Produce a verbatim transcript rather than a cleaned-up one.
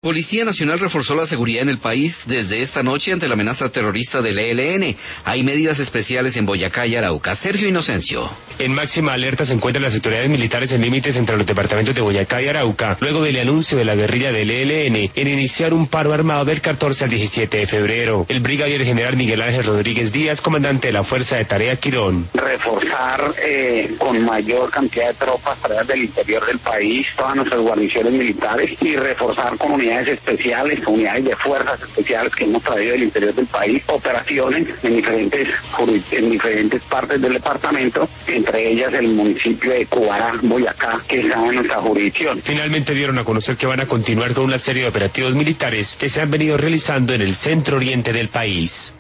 Policía Nacional reforzó la seguridad en el país desde esta noche ante la amenaza terrorista del E L N. Hay medidas especiales en Boyacá y Arauca. Sergio Inocencio. En máxima alerta se encuentran las autoridades militares en límites entre los departamentos de Boyacá y Arauca, luego del anuncio de la guerrilla del E L N en iniciar un paro armado del catorce al diecisiete de febrero. El brigadier general Miguel Ángel Rodríguez Díaz, comandante de la Fuerza de Tarea Quirón. Reforzar eh, con mayor cantidad de tropas tareas del interior del país, todas nuestras guarniciones militares, y reforzar con unidades especiales, unidades de fuerzas especiales que hemos traído del interior del país, operaciones en diferentes en diferentes partes del departamento, entre ellas el municipio de Cubará, Boyacá, que está en nuestra jurisdicción. Finalmente dieron a conocer que van a continuar con una serie de operativos militares que se han venido realizando en el centro oriente del país.